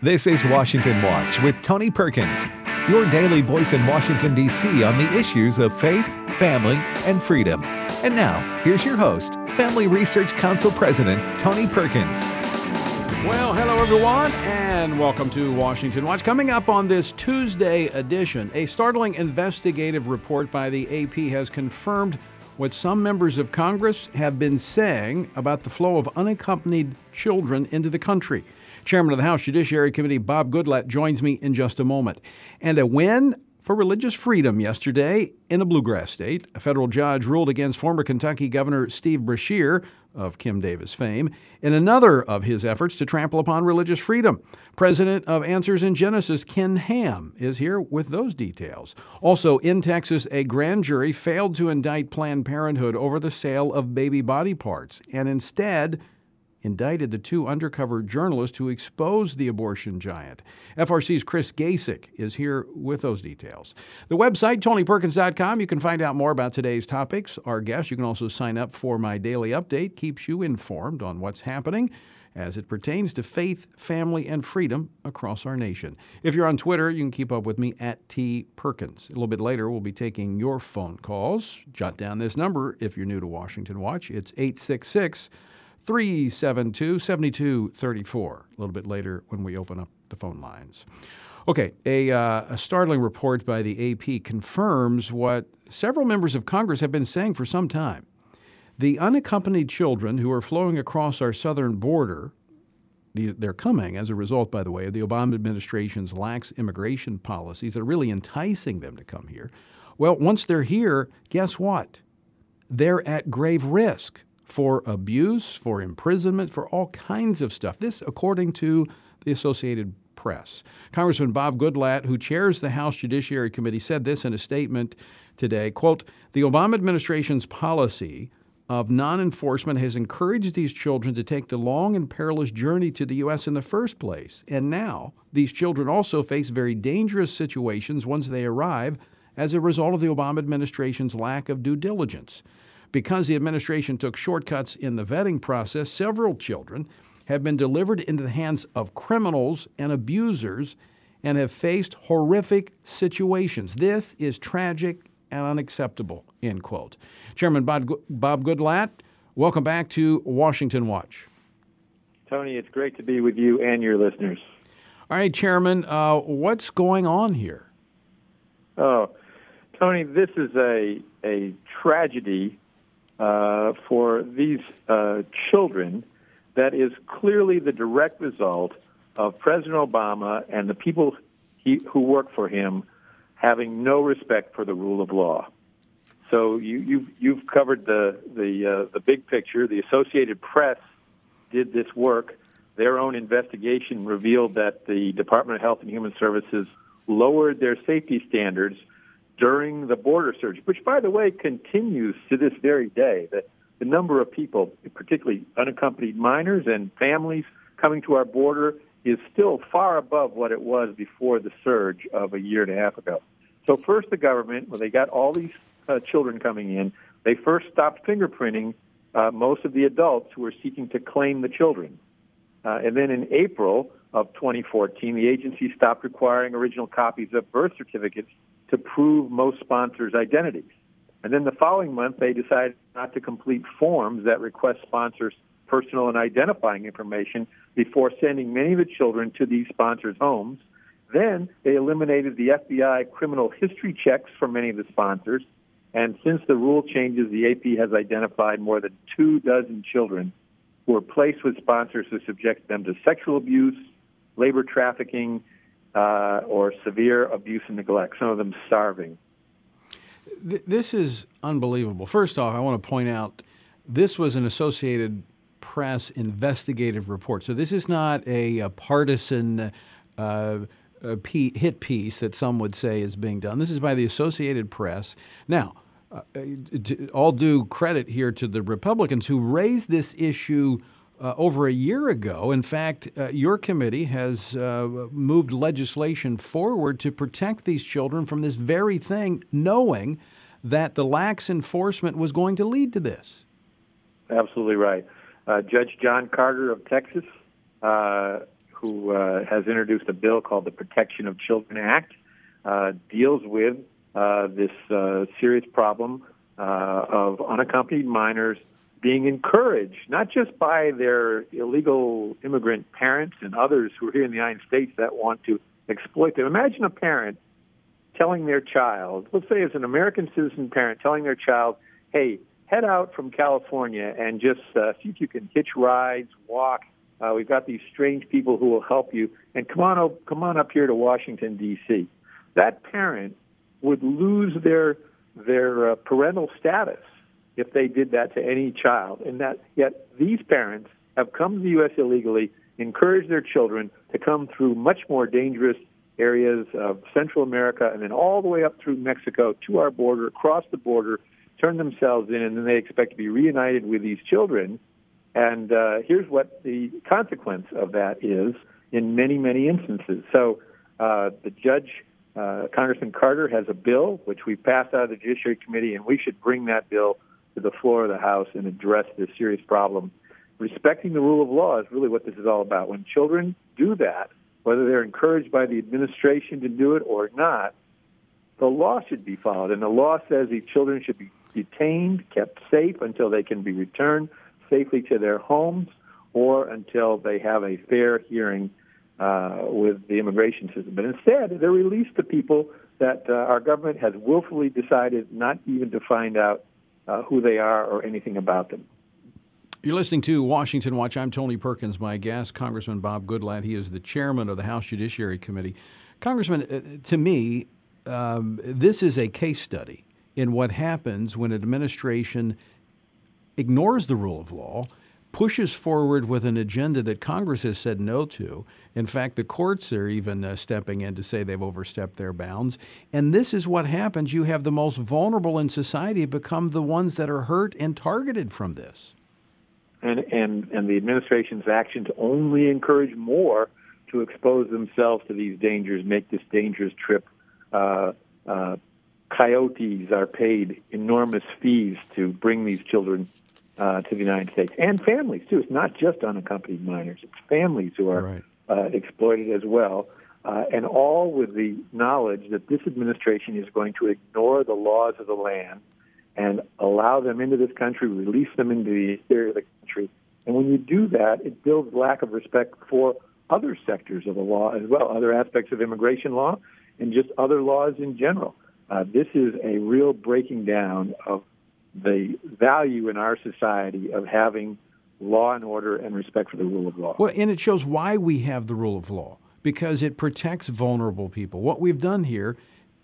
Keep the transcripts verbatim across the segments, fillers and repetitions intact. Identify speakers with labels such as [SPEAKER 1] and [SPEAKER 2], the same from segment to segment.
[SPEAKER 1] This is Washington Watch with Tony Perkins, your daily voice in Washington, D C on the issues of faith, family, and freedom. And now, here's your host, Family Research Council President Tony Perkins.
[SPEAKER 2] Well, hello everyone, and welcome to Washington Watch. Coming up on this Tuesday edition, a startling investigative report by the A P has confirmed what some members of Congress have been saying about the flow of unaccompanied children into the country. Chairman of the House Judiciary Committee, Bob Goodlatte, joins me in just a moment. And a win for religious freedom yesterday in a bluegrass state. A federal judge ruled against former Kentucky Governor Steve Beshear, of Kim Davis fame, in another of his efforts to trample upon religious freedom. President of Answers in Genesis, Ken Ham, is here with those details. Also, in Texas, a grand jury failed to indict Planned Parenthood over the sale of baby body parts, and instead indicted the two undercover journalists who exposed the abortion giant. F R C's Chris Gasek is here with those details. The website, tony perkins dot com, you can find out more about today's topics. Our guests, you can also sign up for my daily update, keeps you informed on what's happening as it pertains to faith, family, and freedom across our nation. If you're on Twitter, you can keep up with me at T Perkins. A little bit later, we'll be taking your phone calls. Jot down this number if you're new to Washington Watch. It's eight six six, three seven two, seven two three four, a little bit later when we open up the phone lines. Okay, a, uh, a startling report by the A P confirms what several members of Congress have been saying for some time. The unaccompanied children who are flowing across our southern border, they're coming as a result, by the way, of the Obama administration's lax immigration policies that are really enticing them to come here. Well, once they're here, guess what? They're at grave risk for abuse, for imprisonment, for all kinds of stuff. This, according to the Associated Press. Congressman Bob Goodlatte, who chairs the House Judiciary Committee, said this in a statement today, quote, "The Obama administration's policy of non-enforcement has encouraged these children to take the long and perilous journey to the U S in the first place. And now these children also face very dangerous situations once they arrive as a result of the Obama administration's lack of due diligence. Because the administration took shortcuts in the vetting process, several children have been delivered into the hands of criminals and abusers and have faced horrific situations. This is tragic and unacceptable," end quote. Chairman Bob, Bob Goodlatte, welcome back to Washington Watch.
[SPEAKER 3] Tony, it's great to be with you and your listeners.
[SPEAKER 2] All right, Chairman, uh, what's going on here?
[SPEAKER 3] Oh, Tony, this is a, a tragedy Uh, for these uh, children that is clearly the direct result of President Obama and the people he, who work for him having no respect for the rule of law. So you, you've, you've covered the the, uh, the big picture. The Associated Press did this work. Their own investigation revealed that the Department of Health and Human Services lowered their safety standards during the border surge, which, by the way, continues to this very day. The, the number of people, particularly unaccompanied minors and families coming to our border, is still far above what it was before the surge of a year and a half ago. So first the government, when they got all these uh, children coming in, they first stopped fingerprinting uh, most of the adults who were seeking to claim the children. Uh, and then in April of twenty fourteen, the agency stopped requiring original copies of birth certificates to prove most sponsors' identities. And then the following month, they decided not to complete forms that request sponsors' personal and identifying information before sending many of the children to these sponsors' homes. Then they eliminated the F B I criminal history checks for many of the sponsors. And since the rule changes, the A P has identified more than two dozen children who were placed with sponsors who subjected them to sexual abuse, labor trafficking, Uh, or severe abuse and neglect, some of them starving.
[SPEAKER 2] This is unbelievable. First off, I want to point out this was an Associated Press investigative report. So this is not a, a partisan uh, a p- hit piece that some would say is being done. This is by the Associated Press. Now, uh, to, all due credit here to the Republicans who raised this issue Uh, over a year ago. In fact, uh, your committee has uh, moved legislation forward to protect these children from this very thing, knowing that the lax enforcement was going to lead to this.
[SPEAKER 3] Absolutely right. Uh, Judge John Carter of Texas, uh, who uh, has introduced a bill called the Protection of Children Act, uh, deals with uh, this uh, serious problem uh, of unaccompanied minors being encouraged, not just by their illegal immigrant parents and others who are here in the United States that want to exploit them. Imagine a parent telling their child, let's say as an American citizen parent, telling their child, hey, head out from California and just uh, see if you can hitch rides, walk. Uh, we've got these strange people who will help you, and come on, up, come on up here to Washington, D C That parent would lose their their uh, parental status if they did that to any child. And that yet these parents have come to the U S illegally, encouraged their children to come through much more dangerous areas of Central America and then all the way up through Mexico to our border, across the border, turn themselves in, and then they expect to be reunited with these children. And uh, here's what the consequence of that is in many, many instances. So uh, the judge, uh, Congressman Carter, has a bill, which we passed out of the Judiciary Committee, and we should bring that bill to the floor of the House and address this serious problem. Respecting the rule of law is really what this is all about. When children do that, whether they're encouraged by the administration to do it or not, the law should be followed. And the law says these children should be detained, kept safe until they can be returned safely to their homes or until they have a fair hearing uh, with the immigration system. But instead, they're released to people that uh, our government has willfully decided not even to find out uh, who they are or anything about them.
[SPEAKER 2] You're listening to Washington Watch. I'm Tony Perkins. My guest, Congressman Bob Goodlatte. He is the chairman of the House Judiciary Committee. Congressman, uh, to me, um, this is a case study in what happens when an administration ignores the rule of law, pushes forward with an agenda that Congress has said no to. In fact, the courts are even uh, stepping in to say they've overstepped their bounds. And this is what happens. You have the most vulnerable in society become the ones that are hurt and targeted from this.
[SPEAKER 3] And, and, and the administration's actions only encourage more to expose themselves to these dangers, make this dangerous trip. Uh, uh, coyotes are paid enormous fees to bring these children uh, to the United States, and families, too. It's not just unaccompanied minors. It's families who are
[SPEAKER 2] right.
[SPEAKER 3] uh, exploited as well, uh, and all with the knowledge that this administration is going to ignore the laws of the land and allow them into this country, release them into the area of the country. And when you do that, it builds lack of respect for other sectors of the law as well, other aspects of immigration law and just other laws in general. Uh, this is a real breaking down of the value in our society of having law and order and respect for the rule of law.
[SPEAKER 2] Well, and it shows why we have the rule of law, because it protects vulnerable people. What we've done here,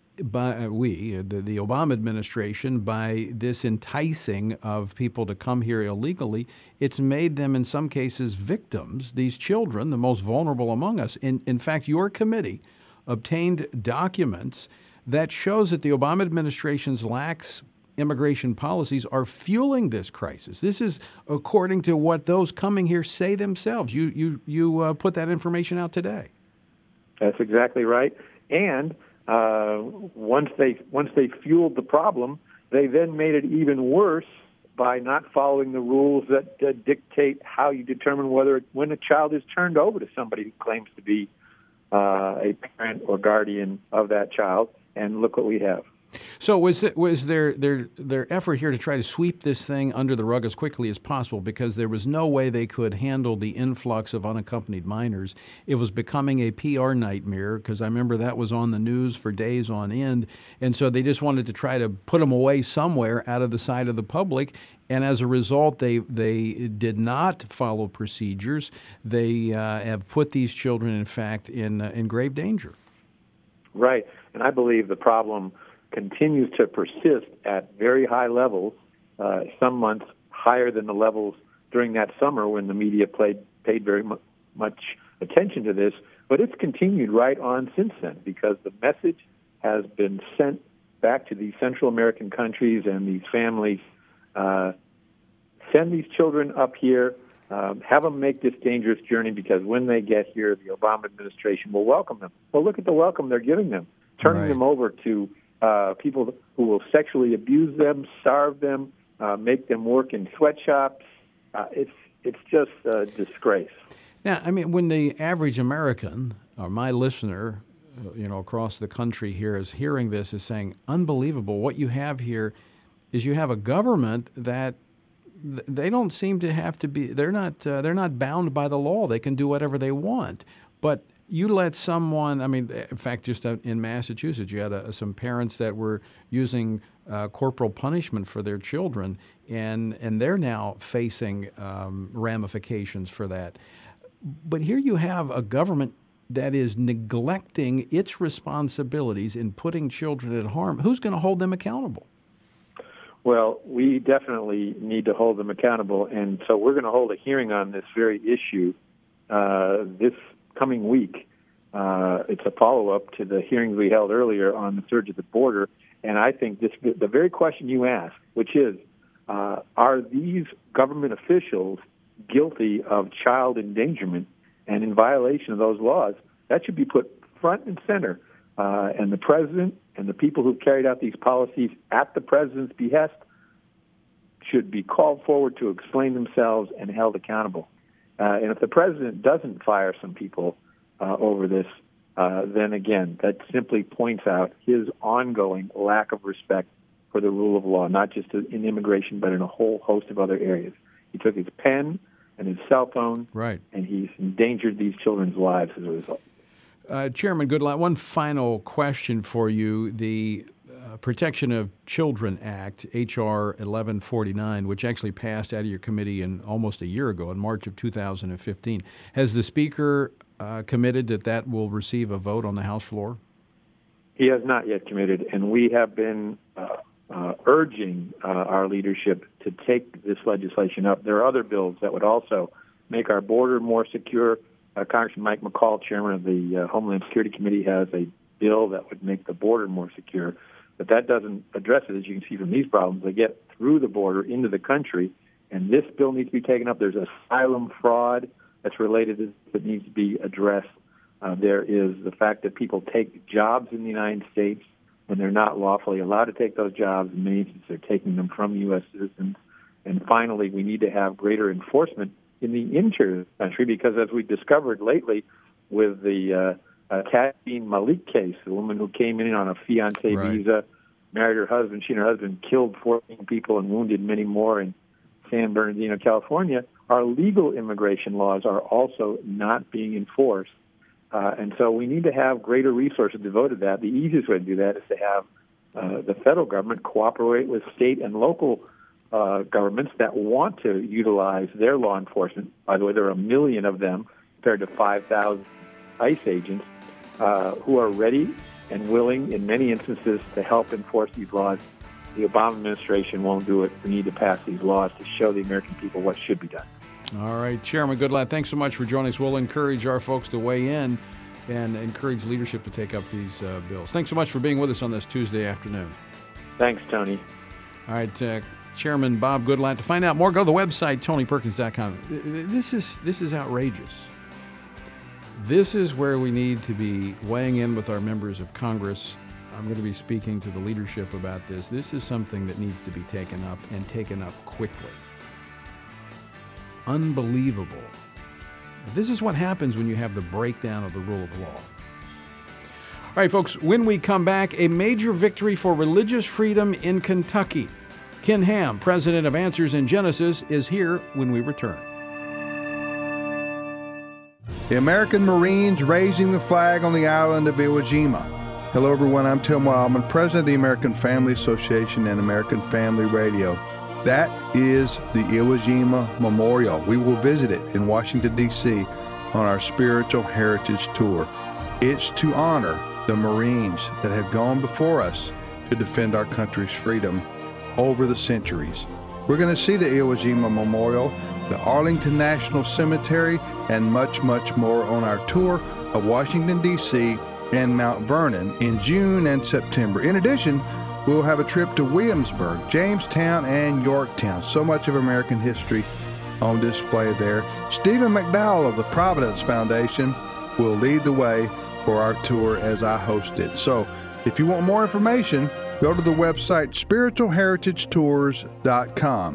[SPEAKER 2] by uh, we, the, the Obama administration, by this enticing of people to come here illegally, it's made them in some cases victims, these children, the most vulnerable among us. In, in fact, your committee obtained documents that shows that the Obama administration's lax immigration policies are fueling this crisis. This is according to what those coming here say themselves. You you you uh, put that information out today.
[SPEAKER 3] That's exactly right. And uh, once they once they fueled the problem, they then made it even worse by not following the rules that uh, dictate how you determine whether when a child is turned over to somebody who claims to be uh, a parent or guardian of that child. And look what we have.
[SPEAKER 2] So was it, was there their their effort here to try to sweep this thing under the rug as quickly as possible because there was no way they could handle the influx of unaccompanied minors? It was becoming a P R nightmare because I remember that was on the news for days on end, and so they just wanted to try to put them away somewhere out of the sight of the public. And as a result, they they did not follow procedures. They uh, have put these children, in fact, in uh, in grave danger.
[SPEAKER 3] Right, and I believe the problem continues to persist at very high levels, uh, some months higher than the levels during that summer when the media played, paid very mu- much attention to this. But it's continued right on since then because the message has been sent back to these Central American countries and these families. Uh, send these children up here, um, have them make this dangerous journey because when they get here, the Obama administration will welcome them. Well, look at the welcome they're giving them, turning
[SPEAKER 2] right.
[SPEAKER 3] them over to Uh, people who will sexually abuse them, starve them, uh, make them work in sweatshops. Uh, it's it's just a disgrace.
[SPEAKER 2] Now, I mean, when the average American, or my listener, you know, across the country here is hearing this, is saying, unbelievable. What you have here is you have a government that they don't seem to have to be, they're not, uh, they're not bound by the law. They can do whatever they want. But you let someone, I mean, in fact, just in Massachusetts, you had a, some parents that were using uh, corporal punishment for their children, and, and they're now facing um, ramifications for that. But here you have a government that is neglecting its responsibilities in putting children at harm. Who's going to hold them accountable?
[SPEAKER 3] Well, we definitely need to hold them accountable, and so we're going to hold a hearing on this very issue uh, this coming week. Uh, it's a follow-up to the hearings we held earlier on the surge at the border, and I think this, the very question you asked, which is, uh, are these government officials guilty of child endangerment and in violation of those laws? That should be put front and center. Uh, and the president and the people who've carried out these policies at the president's behest should be called forward to explain themselves and held accountable. Uh, and if the president doesn't fire some people uh, over this, uh, then again, that simply points out his ongoing lack of respect for the rule of law, not just in immigration, but in a whole host of other areas. He took his pen and his cell phone,
[SPEAKER 2] right,
[SPEAKER 3] and he's endangered these children's lives as a result.
[SPEAKER 2] Uh, Chairman Goodlatte, one final question for you. The uh, Protection of Children Act, H R eleven forty-nine, which actually passed out of your committee in almost a year ago, in March of two thousand fifteen. Has the Speaker uh, committed that that will receive a vote on the House floor?
[SPEAKER 3] He has not yet committed, and we have been uh, uh, urging uh, our leadership to take this legislation up. There are other bills that would also make our border more secure. Uh, Congressman Mike McCall, chairman of the uh, Homeland Security Committee, has a bill that would make the border more secure. But that doesn't address it, as you can see from these problems. They get through the border into the country, and this bill needs to be taken up. There's asylum fraud that's related to this that needs to be addressed. Uh, there is the fact that people take jobs in the United States when they're not lawfully allowed to take those jobs. In many instances, they're taking them from U S citizens. And finally, we need to have greater enforcement in the interior of the country, because as we discovered lately with the uh, uh, Tasneem Malik case, the woman who came in on a fiancé
[SPEAKER 2] right.
[SPEAKER 3] visa, married her husband, she and her husband killed fourteen people and wounded many more in San Bernardino, California, our legal immigration laws are also not being enforced. Uh, and so we need to have greater resources devoted to that. The easiest way to do that is to have uh, the federal government cooperate with state and local Uh, governments that want to utilize their law enforcement. By the way, there are a million of them compared to five thousand ICE agents uh, who are ready and willing in many instances to help enforce these laws. The Obama administration won't do it. We need to pass these laws to show the American people what should be done.
[SPEAKER 2] All right, Chairman Goodlatte, thanks so much for joining us. We'll encourage our folks to weigh in and encourage leadership to take up these uh, bills. Thanks so much for being with us on this Tuesday afternoon.
[SPEAKER 3] Thanks, Tony.
[SPEAKER 2] All right, uh, Chairman Bob Goodlatte. To find out more, go to the website, tony perkins dot com. This is this is outrageous. This is where we need to be weighing in with our members of Congress. I'm going to be speaking to the leadership about this. This is something that needs to be taken up, and taken up quickly. Unbelievable. This is what happens when you have the breakdown of the rule of law. All right, folks, when we come back, a major victory for religious freedom in Kentucky. Ken Ham, president of Answers in Genesis, is here when we return.
[SPEAKER 4] The American Marines raising the flag on the island of Iwo Jima. Hello, everyone. I'm Tim Wildman, president of the American Family Association and American Family Radio. That is the Iwo Jima Memorial. We will visit it in Washington, D C on our Spiritual Heritage Tour. It's to honor the Marines that have gone before us to defend our country's freedom over the centuries. We're going to see the Iwo Jima Memorial, the Arlington National Cemetery, and much, much more on our tour of Washington, D C and Mount Vernon in June and September. In addition, we'll have a trip to Williamsburg, Jamestown, and Yorktown. So much of American history on display there. Stephen McDowell of the Providence Foundation will lead the way for our tour as I host it. So if you want more information, go to the website spiritual heritage tours dot com.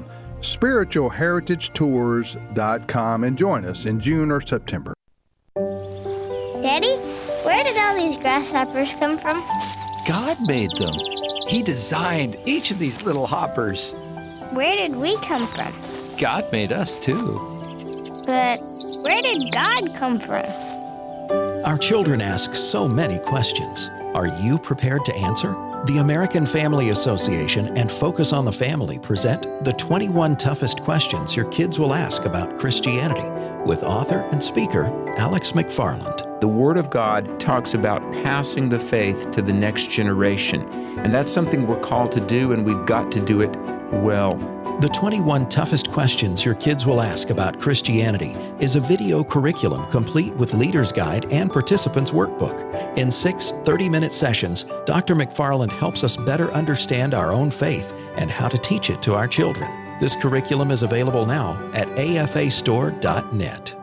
[SPEAKER 4] spiritual heritage tours dot com and join us in June or September.
[SPEAKER 5] Daddy, where did all these grasshoppers come from?
[SPEAKER 6] God made them. He designed each of these little hoppers.
[SPEAKER 5] Where did we come from?
[SPEAKER 6] God made us too.
[SPEAKER 5] But where did God come from?
[SPEAKER 7] Our children ask so many questions. Are you prepared to answer? The American Family Association and Focus on the Family present the twenty-one Toughest Questions Your Kids Will Ask About Christianity with author and speaker Alex McFarland.
[SPEAKER 8] The Word of God talks about passing the faith to the next generation, and that's something we're called to do, and we've got to do it well.
[SPEAKER 7] The twenty-one Toughest Questions Your Kids Will Ask About Christianity is a video curriculum complete with Leader's Guide and Participants Workbook. In six thirty-minute sessions, Doctor McFarland helps us better understand our own faith and how to teach it to our children. This curriculum is available now at A F A store dot net.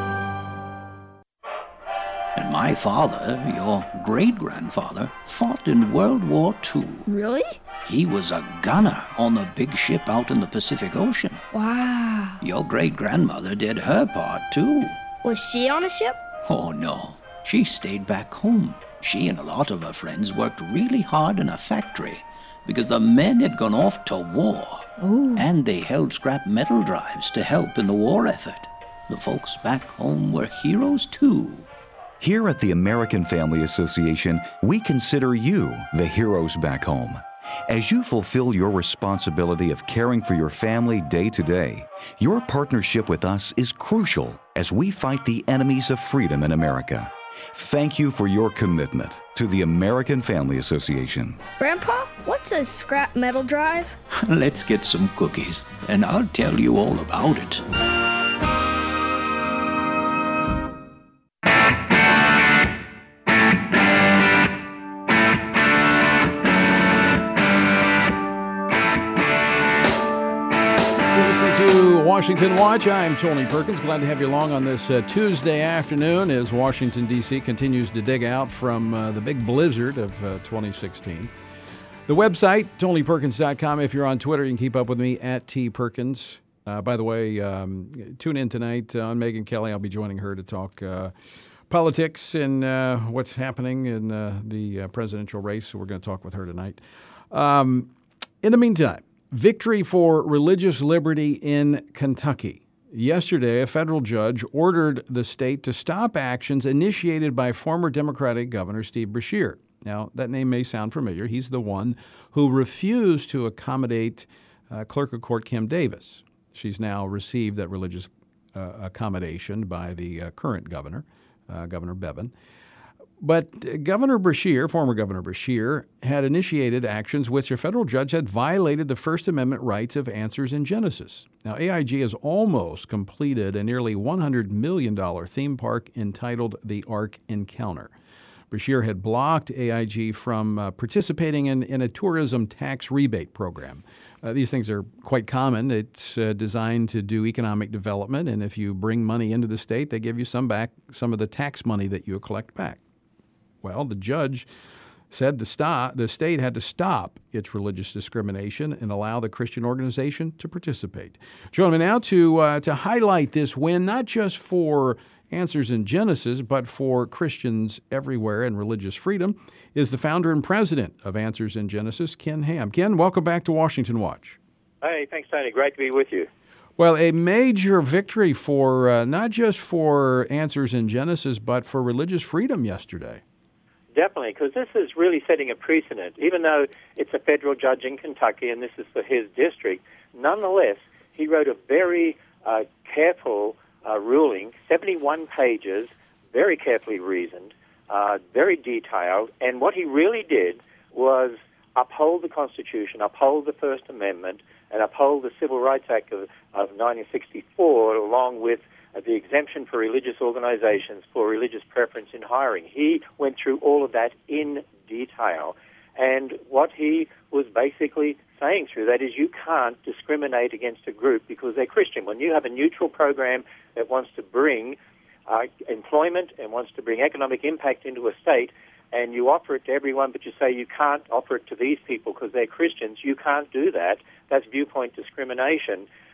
[SPEAKER 9] And my father, your great-grandfather, fought in World War Two.
[SPEAKER 5] Really?
[SPEAKER 9] He was a gunner on the big ship out in the Pacific Ocean.
[SPEAKER 5] Wow.
[SPEAKER 9] Your great-grandmother did her part, too.
[SPEAKER 5] Was she on a ship?
[SPEAKER 9] Oh, no. She stayed back home. She and a lot of her friends worked really hard in a factory because the men had gone off to war.
[SPEAKER 5] Ooh.
[SPEAKER 9] And they held scrap metal drives to help in the war effort. The folks back home were heroes, too.
[SPEAKER 10] Here at the American Family Association, we consider you the heroes back home. As you fulfill your responsibility of caring for your family day to day, your partnership with us is crucial as we fight the enemies of freedom in America. Thank you for your commitment to the American Family Association.
[SPEAKER 5] Grandpa, what's a scrap metal drive?
[SPEAKER 9] Let's get some cookies, and I'll tell you all about it.
[SPEAKER 2] Washington Watch. I'm Tony Perkins. Glad to have you along on this uh, Tuesday afternoon as Washington, D C continues to dig out from uh, the big blizzard of uh, twenty sixteen. The website, tony perkins dot com. If you're on Twitter, you can keep up with me at T Perkins. Uh, by the way, um, tune in tonight on Megyn Kelly. I'll be joining her to talk uh, politics and uh, what's happening in uh, the uh, presidential race. So we're going to talk with her tonight. Um, in the meantime, victory for religious liberty in Kentucky. Yesterday, a federal judge ordered the state to stop actions initiated by former Democratic Governor Steve Beshear. Now, that name may sound familiar. He's the one who refused to accommodate uh, Clerk of Court Kim Davis. She's now received that religious uh, accommodation by the uh, current governor, uh, Governor Bevin. But Governor Beshear, former Governor Beshear, had initiated actions which a federal judge had violated the First Amendment rights of Answers in Genesis. Now, A I G has almost completed a nearly one hundred million dollars theme park entitled the Ark Encounter. Beshear had blocked A I G from uh, participating in, in a tourism tax rebate program. Uh, these things are quite common. It's uh, designed to do economic development, and if you bring money into the state, they give you some back, some of the tax money that you collect back. Well, the judge said the, stop, the state had to stop its religious discrimination and allow the Christian organization to participate. Joining me now to uh, to highlight this win, not just for Answers in Genesis, but for Christians everywhere and religious freedom, is the founder and president of Answers in Genesis, Ken Ham. Ken, welcome back to Washington Watch.
[SPEAKER 11] Hey, thanks, Tony. Great to be with you.
[SPEAKER 2] Well, a major victory for uh, not just for Answers in Genesis, but for religious freedom yesterday.
[SPEAKER 11] Definitely, because this is really setting a precedent. Even though it's a federal judge in Kentucky and this is for his district, nonetheless, he wrote a very uh, careful uh, ruling, seventy-one pages, very carefully reasoned, uh, very detailed, and what he really did was uphold the Constitution, uphold the First Amendment, and uphold the Civil Rights Act of, of nineteen sixty-four, along with uh, the exemption for religious organizations for religious preference in hiring. He went through all of that in detail. And what he was basically saying through that is you can't discriminate against a group because they're Christian. When you have a neutral program that wants to bring uh, employment and wants to bring economic impact into a state, and you offer it to everyone, but you say you can't offer it to these people because they're Christians, you can't do that. That's viewpoint discrimination.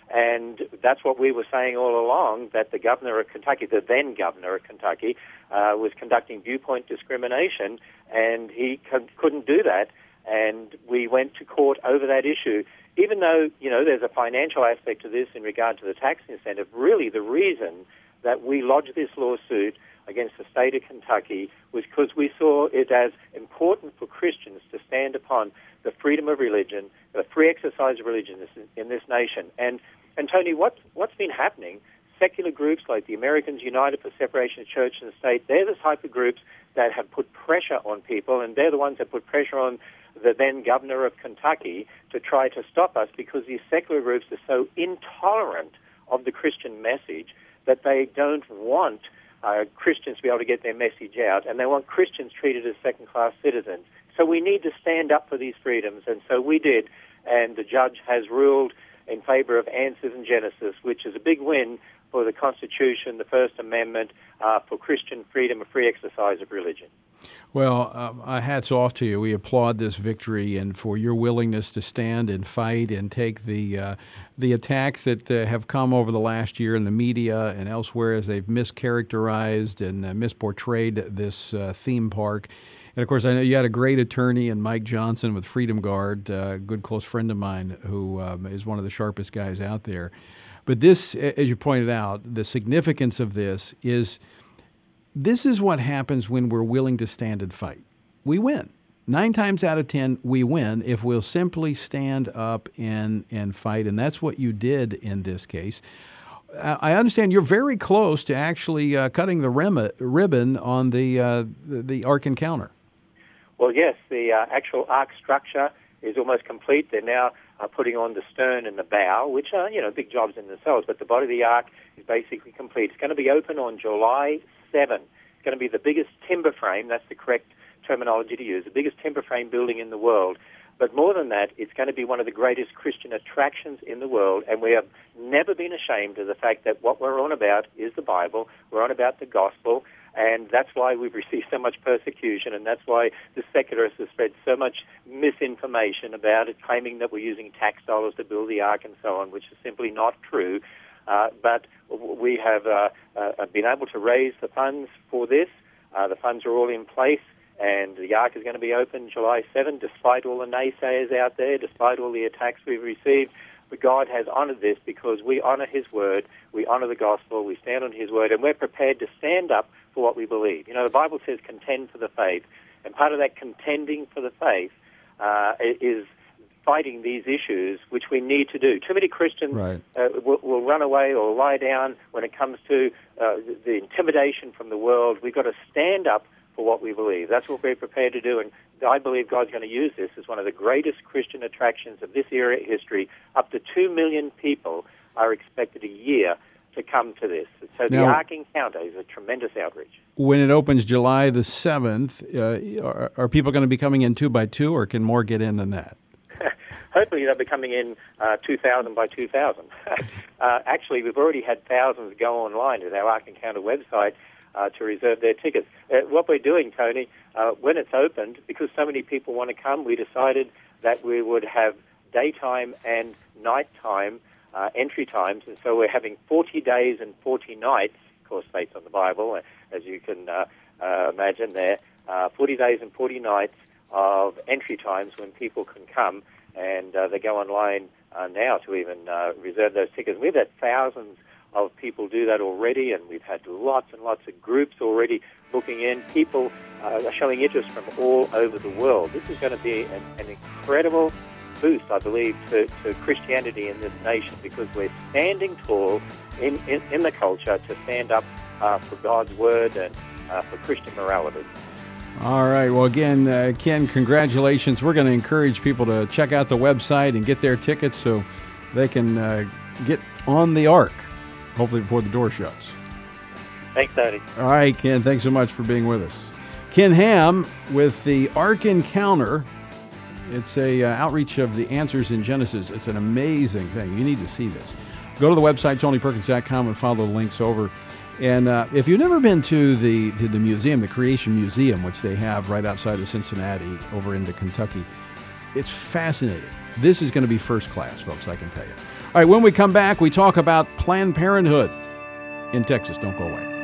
[SPEAKER 11] And that's what we were saying all along, that the governor of Kentucky, the then governor of Kentucky, uh, was conducting viewpoint discrimination, and he c- couldn't do that. And we went to court over that issue. Even though, you know, there's a financial aspect to this in regard to the tax incentive, really the reason that we lodged this lawsuit against the state of Kentucky was because we saw it as important for Christians to stand upon the freedom of religion, the free exercise of religion in this, in this nation. And, and Tony, what, what's been happening, secular groups like the Americans United for Separation of Church and State, they're the type of groups that have put pressure on people, and they're the ones that put pressure on the then governor of Kentucky to try to stop us, because these secular groups are so intolerant of the Christian message that they don't want uh, Christians to be able to get their message out, and they want Christians treated as second-class citizens. So we need to stand up for these freedoms, and so we did, and the judge has ruled in favor of Answers in Genesis, which is a big win for the Constitution, the First Amendment, uh, for Christian freedom and free exercise of religion.
[SPEAKER 2] Well, uh, hats off to you. We applaud this victory and for your willingness to stand and fight and take the uh, the attacks that uh, have come over the last year in the media and elsewhere as they've mischaracterized and uh, misportrayed this uh, theme park. And, of course, I know you had a great attorney in Mike Johnson with Freedom Guard, a good close friend of mine who um, is one of the sharpest guys out there. But this, as you pointed out, the significance of this is this is what happens when we're willing to stand and fight. We win. Nine times out of ten, we win if we'll simply stand up and, and fight, and that's what you did in this case. I understand you're very close to actually uh, cutting the rim- ribbon on the, uh, the the Ark Encounter.
[SPEAKER 11] Well, yes, the uh, actual Ark structure is almost complete. They're now uh, putting on the stern and the bow, which are, you know, big jobs in themselves, but the body of the Ark is basically complete. It's going to be open on July seventh. It's going to be the biggest timber frame, that's the correct terminology to use, the biggest timber frame building in the world. But more than that, it's going to be one of the greatest Christian attractions in the world, and we have never been ashamed of the fact that what we're on about is the Bible. We're on about the gospel, and that's why we've received so much persecution, and that's why the secularists have spread so much misinformation about it, claiming that we're using tax dollars to build the Ark and so on, which is simply not true. Uh, but we have uh, uh, been able to raise the funds for this. Uh, the funds are all in place, and the Ark is going to be open July seventh, despite all the naysayers out there, despite all the attacks we've received. But God has honored this because we honor His word, we honor the gospel, we stand on His word, and we're prepared to stand up for what we believe. You know, the Bible says contend for the faith, and part of that contending for the faith uh, is fighting these issues, which we need to do. Too many Christians right. uh, will, will run away or lie down when it comes to uh, the, the intimidation from the world. We've got to stand up for what we believe. That's what we're prepared to do, and I believe God's going to use this as one of the greatest Christian attractions of this era in history. Up to two million people are expected a year to come to this. So the now, Ark Encounter is a tremendous outreach.
[SPEAKER 2] When it opens July the seventh, uh, are, are people going to be coming in two by two, or can more get in than that?
[SPEAKER 11] Hopefully they'll be coming in uh, two thousand by two thousand. uh, actually, we've already had thousands go online to our Ark Encounter website uh, to reserve their tickets. Uh, what we're doing, Tony, uh, when it's opened, because so many people want to come, we decided that we would have daytime and nighttime uh, entry times, and so we're having forty days and forty nights, of course, based on the Bible, as you can uh, uh, imagine there, uh, forty days and forty nights of entry times when people can come, and uh, they go online uh, now to even uh, reserve those tickets. We've had thousands of people do that already, and we've had lots and lots of groups already booking in. People uh, are showing interest from all over the world. This is going to be an, an incredible boost, I believe, to, to Christianity in this nation, because we're standing tall in, in, in the culture to stand up uh, for God's word and uh, for Christian morality.
[SPEAKER 2] All right. Well, again, uh, Ken, congratulations. We're going to encourage people to check out the website and get their tickets so they can uh, get on the Ark, hopefully before the door shuts.
[SPEAKER 11] Thanks, Tony.
[SPEAKER 2] All right, Ken, thanks so much for being with us. Ken Ham with the Ark Encounter. It's a uh, outreach of the Answers in Genesis. It's an amazing thing. You need to see this. Go to the website, tony perkins dot com, and follow the links over. And uh, if you've never been to the to the museum, the Creation Museum, which they have right outside of Cincinnati over into Kentucky, it's fascinating. This is going to be first class, folks, I can tell you. All right, when we come back, we talk about Planned Parenthood in Texas. Don't go away.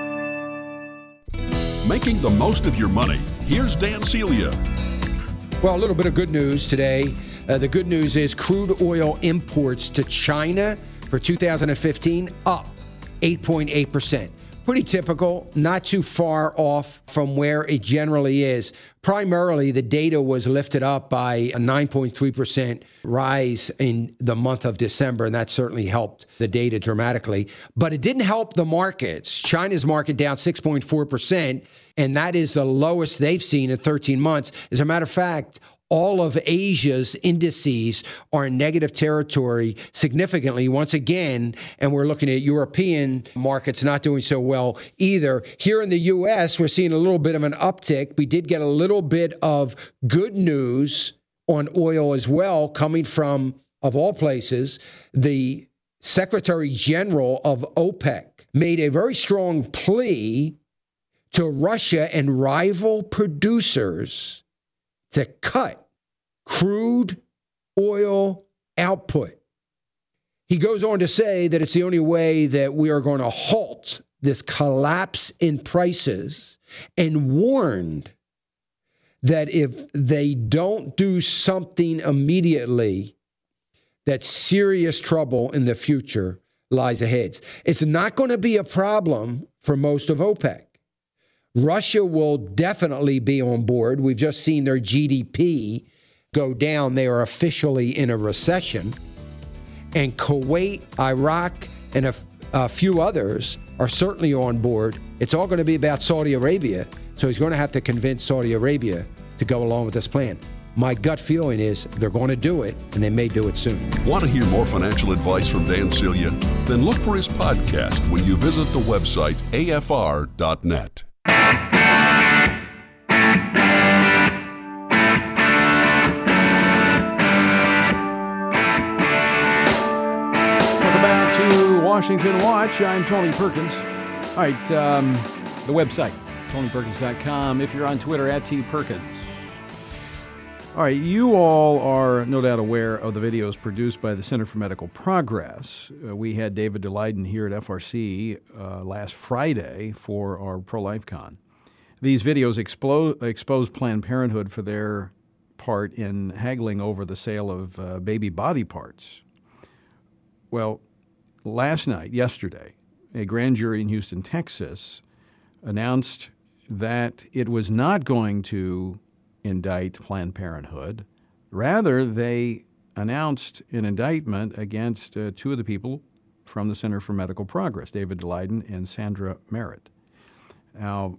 [SPEAKER 12] Making the most of your money. Here's Dan Celia.
[SPEAKER 13] Well, a little bit of good news today. Uh, the good news is crude oil imports to China for two thousand fifteen up eight point eight percent. Pretty typical, not too far off from where it generally is. Primarily, the data was lifted up by a nine point three percent rise in the month of December, and that certainly helped the data dramatically. But it didn't help the markets. China's market down six point four percent, and that is the lowest they've seen in thirteen months. As a matter of fact, all of Asia's indices are in negative territory significantly once again, and we're looking at European markets not doing so well either. Here in the U S, we're seeing a little bit of an uptick. We did get a little bit of good news on oil as well, coming from, of all places, the Secretary General of OPEC made a very strong plea to Russia and rival producers to cut crude oil output. He goes on to say that it's the only way that we are going to halt this collapse in prices, and warned that if they don't do something immediately, that serious trouble in the future lies ahead. It's not going to be a problem for most of OPEC. Russia will definitely be on board. We've just seen their G D P go down. They are officially in a recession. And Kuwait, Iraq, and a, a few others are certainly on board. It's all going to be about Saudi Arabia. So he's going to have to convince Saudi Arabia to go along with this plan. My gut feeling is they're going to do it, and they may do it soon.
[SPEAKER 12] Want to hear more financial advice from Dan Celia? Then look for his podcast when you visit the website A F R dot net.
[SPEAKER 2] Washington Watch. I'm Tony Perkins. All right, um, the website, tony perkins dot com. If you're on Twitter, at T Perkins. All right, you all are no doubt aware of the videos produced by the Center for Medical Progress. Uh, we had David Daleiden here at F R C uh, last Friday for our Pro-Life Con. These videos explo- expose Planned Parenthood for their part in haggling over the sale of uh, baby body parts. Well, last night, yesterday, a grand jury in Houston, Texas, announced that it was not going to indict Planned Parenthood. Rather, they announced an indictment against uh, two of the people from the Center for Medical Progress, David Daleiden and Sandra Merritt. Now,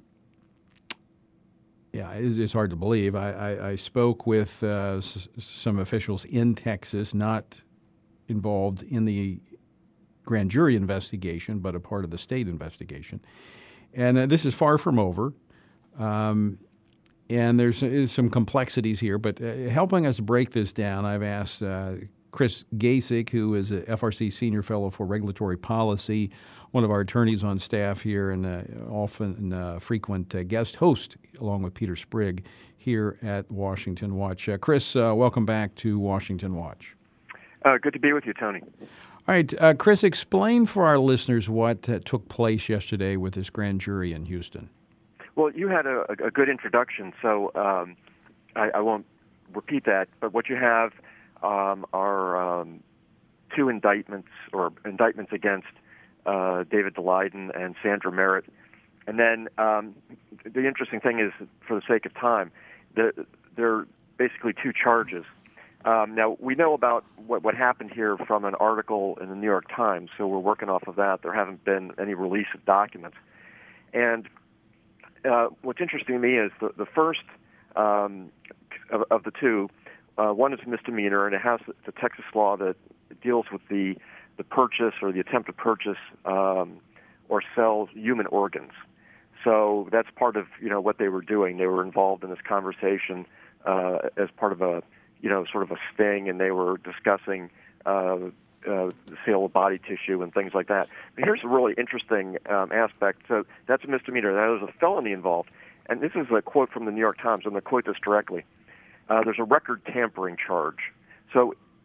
[SPEAKER 2] yeah, it's, it's hard to believe. I, I, I spoke with uh, s- some officials in Texas, not involved in the grand jury investigation, but a part of the state investigation. And uh, this is far from over. Um, and there's, there's some complexities here, but uh, helping us break this down, I've asked uh, Chris Gasek, who is a F R C Senior Fellow for Regulatory Policy, one of our attorneys on staff here, and uh, often uh, frequent uh, guest host, along with Peter Sprigg, here at Washington Watch. Uh, Chris, uh, welcome back to Washington Watch.
[SPEAKER 14] Uh, good to be with you, Tony.
[SPEAKER 2] All right, uh, Chris, explain for our listeners what uh, took place yesterday with this grand jury in Houston.
[SPEAKER 14] Well, you had a, a good introduction, so um, I, I won't repeat that. But what you have um, are um, two indictments, or indictments against uh, David Daleiden and Sandra Merritt. And then um, the interesting thing is, for the sake of time, there are basically two charges. Um, now, we know about what, what happened here from an article in the New York Times, so we're working off of that. There haven't been any release of documents. And uh, what's interesting to me is the, the first um, of, of the two, uh, one is a misdemeanor, and it has the, the Texas law that deals with the, the purchase or the attempt to purchase um, or sell human organs. So that's part of, you know, what they were doing. They were involved in this conversation uh, as part of a you know, sort of a sting, and they were discussing uh, uh, the sale of body tissue and things like that. But here's a really interesting um, aspect. So that's a misdemeanor. There's a felony involved. And this is a quote from the New York Times. I'm going to quote this directly. Uh, there's a record tampering charge. So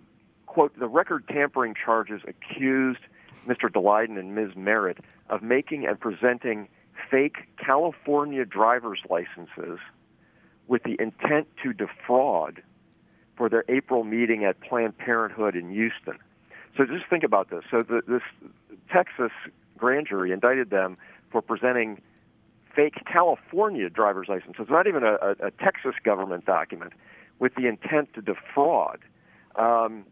[SPEAKER 14] quote, the record tampering charges accused Mister Daleiden and Miz Merritt of making and presenting fake California driver's licenses with the intent to defraud for their April meeting at Planned Parenthood in Houston. So just think about this. So the, this Texas grand jury indicted them for presenting fake California driver's licenses, not even a, a, a Texas government document, with the intent to defraud. Um,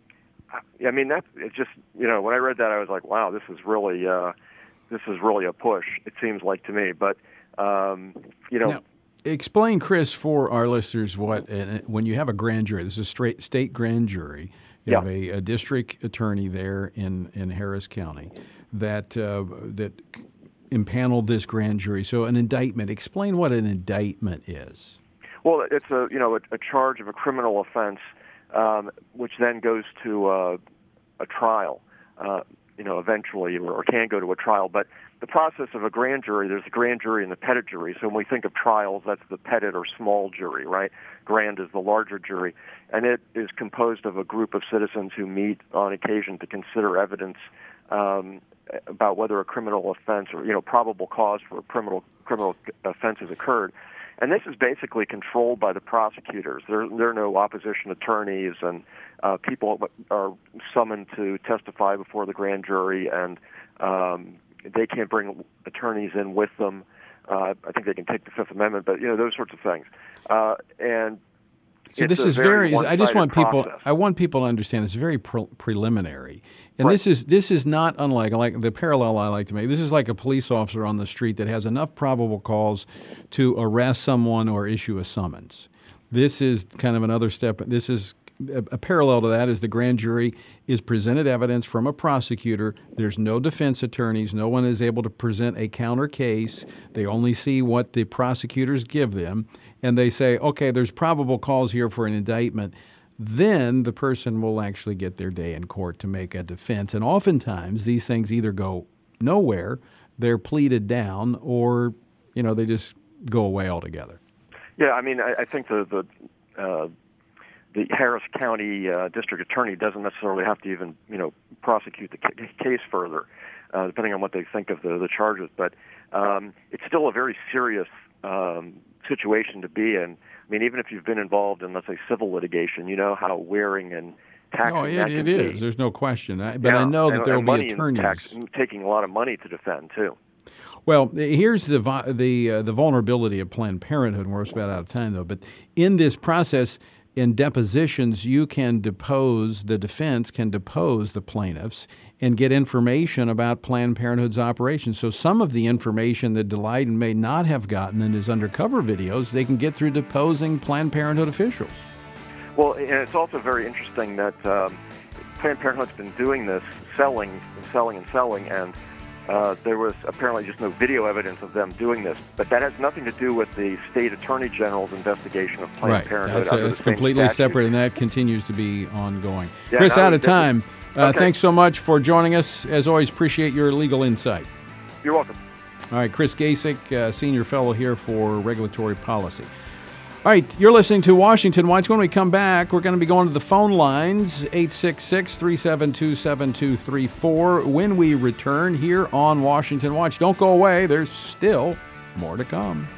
[SPEAKER 14] I mean, that it's just, you know, when I read that, I was like, wow, this is really, uh, this is really a push, it seems like to me. But, um, you know.
[SPEAKER 2] Now, explain, Chris, for our listeners, what, uh, when you have a grand jury, this is a straight state grand jury, you
[SPEAKER 14] yeah.
[SPEAKER 2] have a, a district attorney there in, in Harris County that uh, that impaneled this grand jury. So an indictment, explain what an indictment is.
[SPEAKER 14] Well, it's a, you know, a, a charge of a criminal offense, um, which then goes to uh, a trial, uh, you know, eventually, or, or can go to a trial. But the process of a grand jury, there's a grand jury and the petit jury. So when we think of trials, that's the petit or small jury, right? Grand is the larger jury. And it is composed of a group of citizens who meet on occasion to consider evidence um, about whether a criminal offense or, you know, probable cause for a criminal criminal offense has occurred. And this is basically controlled by the prosecutors. There, there are no opposition attorneys, and uh, people are summoned to testify before the grand jury, and um, they can't bring attorneys in with them. Uh, I think they can take the Fifth Amendment, but, you know, those sorts of things. Uh, and
[SPEAKER 2] So this is very, very I just want people, process. I want people to understand it's very pre- preliminary. And right. this is this is not unlike, like the parallel I like to make, this is like a police officer on the street that has enough probable cause to arrest someone or issue a summons. This is kind of another step. This is a, a parallel to that is the grand jury is presented evidence from a prosecutor. There's no defense attorneys. No one is able to present a counter case. They only see what the prosecutors give them. And they say, okay, there's probable cause here for an indictment. Then the person will actually get their day in court to make a defense. And oftentimes these things either go nowhere, they're pleaded down, or, you know, they just go away altogether.
[SPEAKER 14] Yeah, I mean, I, I think the the, uh, the Harris County uh, District Attorney doesn't necessarily have to even, you know, prosecute the c- case further, uh, depending on what they think of the, the charges. But um, it's still a very serious um, situation to be in. I mean, even if you've been involved in, let's say, civil litigation, you know how wearing and taxing
[SPEAKER 2] oh, it,
[SPEAKER 14] that
[SPEAKER 2] it
[SPEAKER 14] can
[SPEAKER 2] is.
[SPEAKER 14] be.
[SPEAKER 2] There's no question. I, but
[SPEAKER 14] yeah.
[SPEAKER 2] I know that
[SPEAKER 14] and,
[SPEAKER 2] there
[SPEAKER 14] and
[SPEAKER 2] will
[SPEAKER 14] money
[SPEAKER 2] be attorneys.
[SPEAKER 14] Tax, taking a lot of money to defend, too.
[SPEAKER 2] Well, here's the the uh, the vulnerability of Planned Parenthood. We're about out of time, though. But in this process, in depositions, you can depose, the defense can depose the plaintiffs and get information about Planned Parenthood's operations. So some of the information that Daleiden may not have gotten in his undercover videos, they can get through deposing Planned Parenthood officials.
[SPEAKER 14] Well, and it's also very interesting that um, Planned Parenthood's been doing this, selling and selling and selling, and uh, there was apparently just no video evidence of them doing this. But that has nothing to do with the state attorney general's investigation of Planned
[SPEAKER 2] right.
[SPEAKER 14] Parenthood.
[SPEAKER 2] That's,
[SPEAKER 14] under
[SPEAKER 2] uh, it's
[SPEAKER 14] the same
[SPEAKER 2] completely
[SPEAKER 14] statute.
[SPEAKER 2] separate, and that continues to be ongoing.
[SPEAKER 14] Yeah,
[SPEAKER 2] Chris,
[SPEAKER 14] no,
[SPEAKER 2] out of time. Uh,
[SPEAKER 14] okay.
[SPEAKER 2] Thanks so much for joining us. As always, appreciate your legal insight.
[SPEAKER 14] You're welcome.
[SPEAKER 2] All right, Chris Gasick, uh, Senior Fellow here for Regulatory Policy. All right, you're listening to Washington Watch. When we come back, we're going to be going to the phone lines, eight six six, three seven two, seven two three four. When we return here on Washington Watch, don't go away. There's still more to come.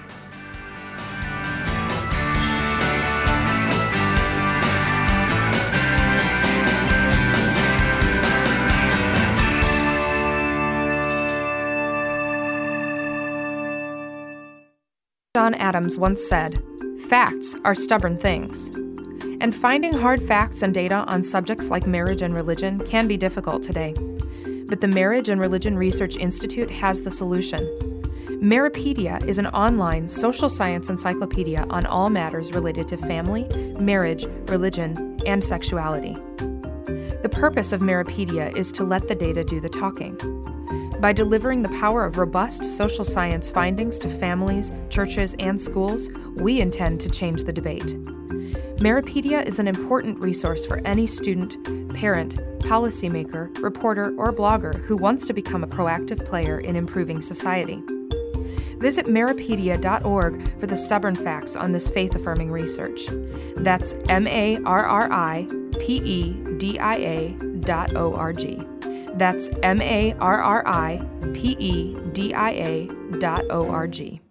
[SPEAKER 15] John Adams once said, "Facts are stubborn things." And finding hard facts and data on subjects like marriage and religion can be difficult today. But the Marriage and Religion Research Institute has the solution. Maripedia is an online social science encyclopedia on all matters related to family, marriage, religion, and sexuality. The purpose of Maripedia is to let the data do the talking. By delivering the power of robust social science findings to families, churches, and schools, we intend to change the debate. Maripedia is an important resource for any student, parent, policymaker, reporter, or blogger who wants to become a proactive player in improving society. Visit maripedia dot org for the stubborn facts on this faith-affirming research. That's M A R R I P E D I A dot O R G. That's M A R R I P E D I A dot O R G.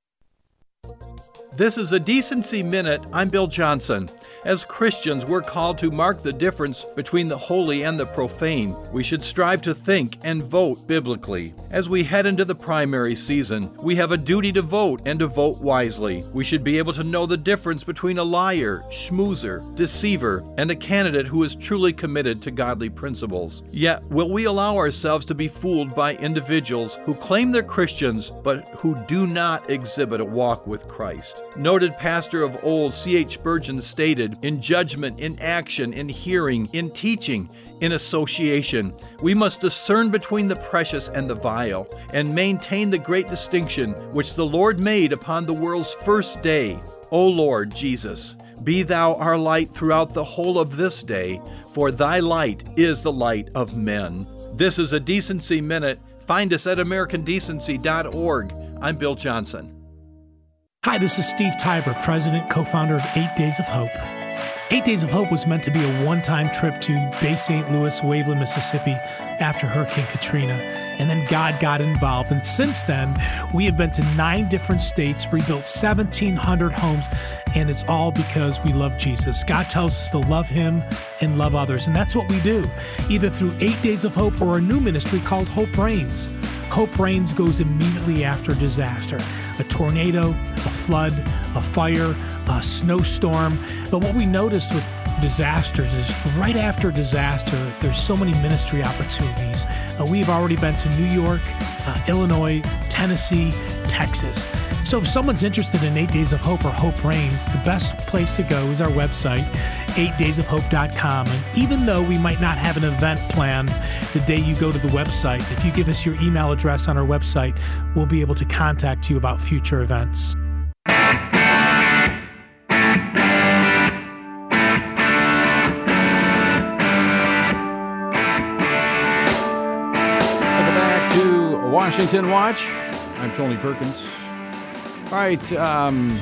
[SPEAKER 16] This is a Decency Minute. I'm Bill Johnson. As Christians, we're called to mark the difference between the holy and the profane. We should strive to think and vote biblically. As we head into the primary season, we have a duty to vote and to vote wisely. We should be able to know the difference between a liar, schmoozer, deceiver, and a candidate who is truly committed to godly principles. Yet, will we allow ourselves to be fooled by individuals who claim they're Christians but who do not exhibit a walk with Christ? Noted pastor of old C H Spurgeon stated, "In judgment, in action, in hearing, in teaching, in association, we must discern between the precious and the vile, and maintain the great distinction which the Lord made upon the world's first day. O Lord Jesus, be thou our light throughout the whole of this day, for thy light is the light of men." This is a Decency Minute. Find us at American Decency dot org. I'm Bill Johnson.
[SPEAKER 17] Hi, this is Steve Tiber, president, co-founder of Eight Days of Hope. Eight Days of Hope was meant to be a one-time trip to Bay Saint Louis, Waveland, Mississippi after Hurricane Katrina. And then God got involved. And since then, we have been to nine different states, rebuilt seventeen hundred homes, and it's all because we love Jesus. God tells us to love him and love others. And that's what we do, either through Eight Days of Hope or a new ministry called Hope Reigns. Hope Reigns goes immediately after disaster. A tornado, a flood, a fire, a snowstorm. But what we noticed with disasters is right after disaster, there's so many ministry opportunities. Uh, we've already been to New York, uh, Illinois, Tennessee, Texas. So if someone's interested in Eight Days of Hope or Hope Reigns, the best place to go is our website, eight days of hope dot com. And even though we might not have an event planned the day you go to the website, if you give us your email address on our website, we'll be able to contact you about future events.
[SPEAKER 2] Welcome back to Washington Watch. I'm Tony Perkins. All right, um,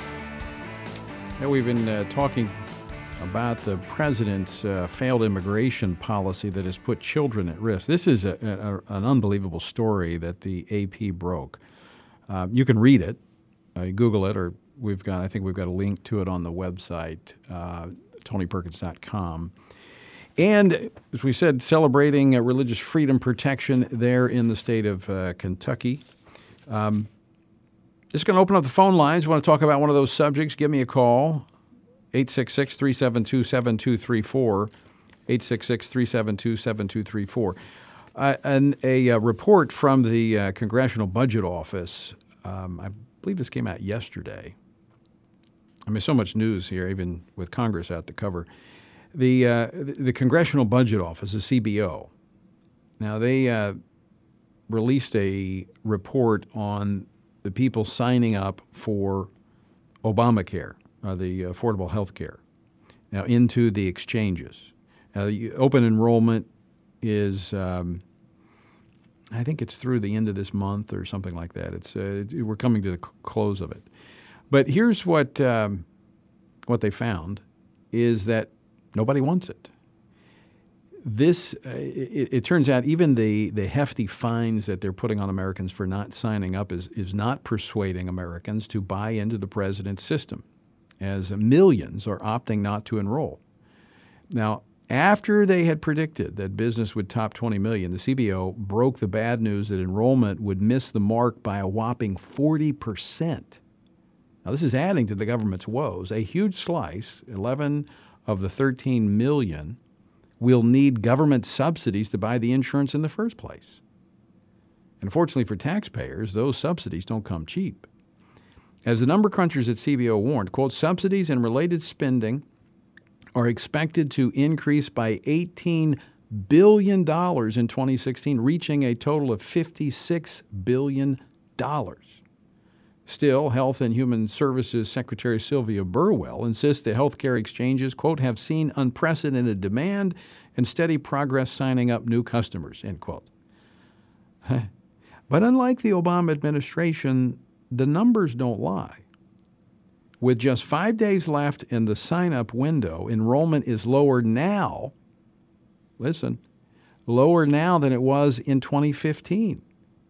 [SPEAKER 2] yeah, we've been uh, talking about the president's uh, failed immigration policy that has put children at risk. This is a, a, an unbelievable story that the A P broke. Uh, you can read it, uh, Google it, or we've got. I think we've got a link to it on the website, uh, tony perkins dot com. And as we said, celebrating uh, religious freedom protection there in the state of uh, Kentucky. Um, Just going to open up the phone lines. You want to talk about one of those subjects, give me a call, eight six six, three seven two, seven two three four, eight six six, three seven two, seven two three four. Uh, and a uh, report from the uh, Congressional Budget Office, um, I believe this came out yesterday. I mean, so much news here, even with Congress out to cover. The, uh, the, the Congressional Budget Office, the C B O, now they uh, released a report on the people signing up for Obamacare, uh, the affordable health care, now into the exchanges. Now, the open enrollment is, um, I think it's through the end of this month or something like that. It's uh, it, we're coming to the c- close of it. But here's what um, what they found is that nobody wants it. This, uh, it, it turns out even the, the hefty fines that they're putting on Americans for not signing up is, is not persuading Americans to buy into the president's system, as millions are opting not to enroll. Now, after they had predicted that business would top twenty million, the C B O broke the bad news that enrollment would miss the mark by a whopping forty percent. Now, this is adding to the government's woes. A huge slice, eleven of the thirteen million, will need government subsidies to buy the insurance in the first place. And unfortunately for taxpayers, those subsidies don't come cheap. As the number crunchers at C B O warned, quote, subsidies and related spending are expected to increase by eighteen billion dollars in twenty sixteen, reaching a total of fifty-six billion dollars. Still, Health and Human Services Secretary Sylvia Burwell insists the healthcare exchanges, quote, have seen unprecedented demand and steady progress signing up new customers, end quote. But unlike the Obama administration, the numbers don't lie. With just five days left in the sign-up window, enrollment is lower now, listen, lower now than it was in twenty fifteen.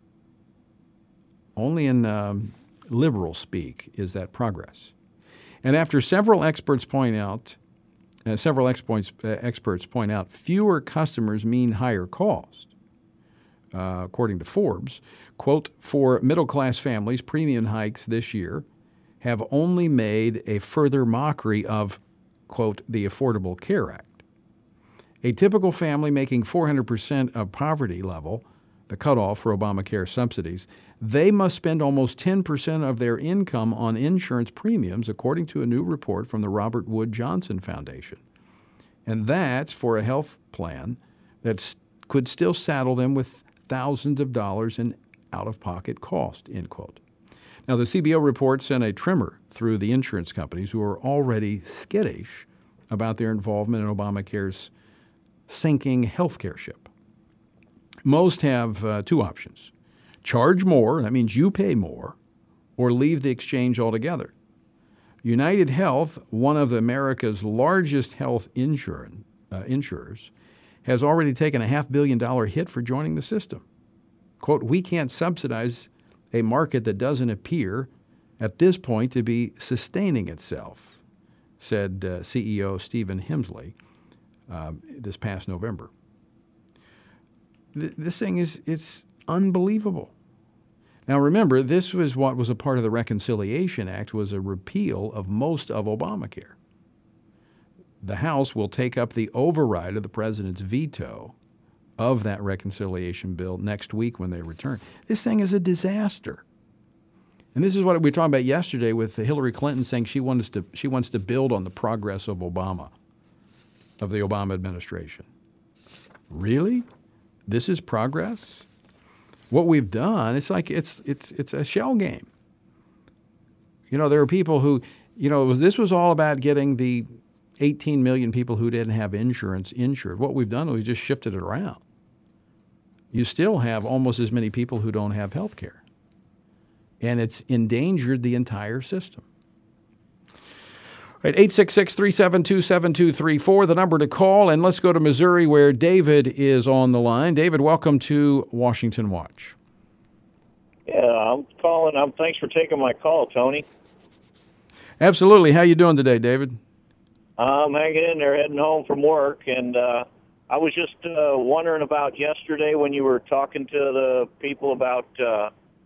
[SPEAKER 2] Only in um, liberal speak is that progress. And after several experts point out, uh, several experts, uh, experts point out, fewer customers mean higher cost. Uh, according to Forbes, quote, for middle-class families, premium hikes this year have only made a further mockery of, quote, the Affordable Care Act. A typical family making four hundred percent of poverty level, the cutoff for Obamacare subsidies, they must spend almost ten percent of their income on insurance premiums, according to a new report from the Robert Wood Johnson Foundation. And that's for a health plan that could still saddle them with thousands of dollars in out-of-pocket cost, end quote. Now, the C B O report sent a tremor through the insurance companies who are already skittish about their involvement in Obamacare's sinking healthcare ship. Most have uh, two options. Charge more, that means you pay more, or leave the exchange altogether. United Health, one of America's largest health insurance, uh, insurers, has already taken a half billion dollar hit for joining the system. Quote, we can't subsidize a market that doesn't appear at this point to be sustaining itself, said uh, C E O Stephen Hemsley uh, this past November. Th- this thing is, it's unbelievable. Now remember, this was what was a part of the Reconciliation Act, was a repeal of most of Obamacare. The House will take up the override of the president's veto of that reconciliation bill next week when they return. This thing is a disaster. And this is what we were talking about yesterday with Hillary Clinton saying she wants to she wants to build on the progress of Obama, of the Obama administration. Really? This is progress? What we've done, it's like it's it's it's a shell game. You know, there are people who, you know, it was, this was all about getting the eighteen million people who didn't have insurance insured. What we've done is we just shifted it around. You still have almost as many people who don't have health care. And it's endangered the entire system. All right, eight six six, three seven two, seven two three four, the number to call. And let's go to Missouri where David is on the line. David, welcome to Washington Watch.
[SPEAKER 18] Yeah, I'm calling. I'm, thanks for taking my call, Tony.
[SPEAKER 2] Absolutely. How you doing today, David?
[SPEAKER 18] I'm hanging in there, heading home from work, and uh, I was just uh, wondering about yesterday when you were talking to the people about uh,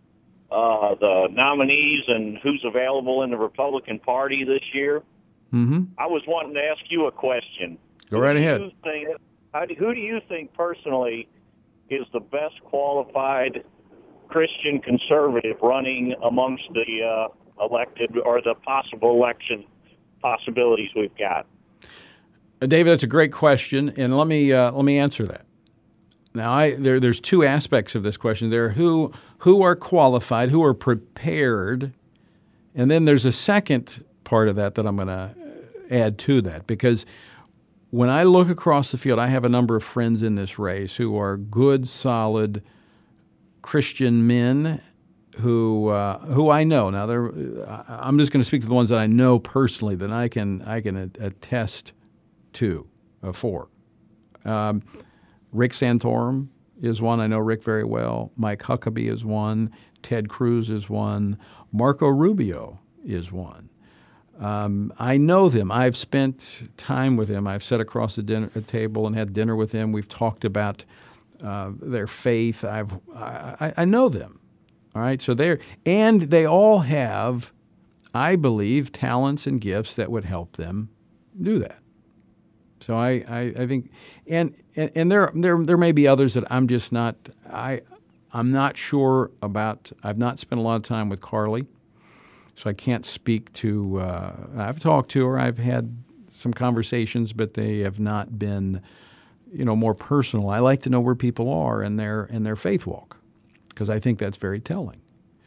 [SPEAKER 18] uh, the nominees and who's available in the Republican Party this year.
[SPEAKER 2] Mm-hmm.
[SPEAKER 18] I was wanting to ask you a question.
[SPEAKER 2] Go right
[SPEAKER 18] who
[SPEAKER 2] ahead.
[SPEAKER 18] Do you think, how do, who do you think personally is the best qualified Christian conservative running amongst the uh, elected or the possible election possibilities we've got?
[SPEAKER 2] Uh, David, that's a great question, and let me uh, let me answer that. Now, I, there, there's two aspects of this question. There are who who are qualified, who are prepared, and then there's a second part of that that I'm going to add to that, because when I look across the field, I have a number of friends in this race who are good, solid Christian men who uh, who I know. Now, they're, I'm just going to speak to the ones that I know personally that I can I can attest to, uh, for. Um, Rick Santorum is one. I know Rick very well. Mike Huckabee is one. Ted Cruz is one. Marco Rubio is one. Um, I know them. I've spent time with them. I've sat across the dinner a table and had dinner with them. We've talked about uh, their faith. I've I, I know them. All right. So they're and they all have, I believe, talents and gifts that would help them do that. So I, I, I think, and, and and there there there may be others that I'm just not I I'm not sure about. I've not spent a lot of time with Carly, so I can't speak to. Uh, I've talked to her. I've had some conversations, but they have not been, you know, more personal. I like to know where people are in their in their faith walk, because I think that's very telling.